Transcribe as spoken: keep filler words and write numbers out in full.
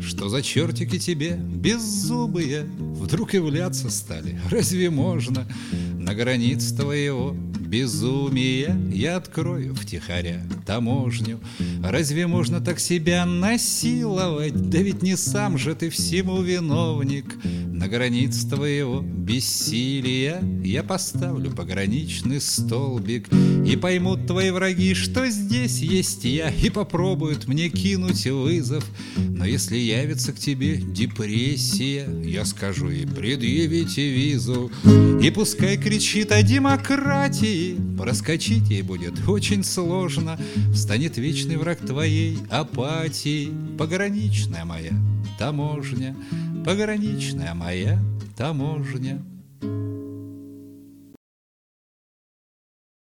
Что за чертики тебе беззубые вдруг являться стали? Разве можно на границе твоего безумия я открою втихаря таможню? Разве можно так себя насиловать? Да ведь не сам же ты всему виновник. На границе твоего бессилия я поставлю пограничный столбик, и поймут твои враги, что здесь есть я, и попробуют мне кинуть вызов. Но если явится к тебе депрессия, я скажу ей: предъявите визу. И пускай кричит о демократии, проскочить ей будет очень сложно. Встанет вечный враг твоей апатии, пограничная моя таможня, пограничная моя таможня.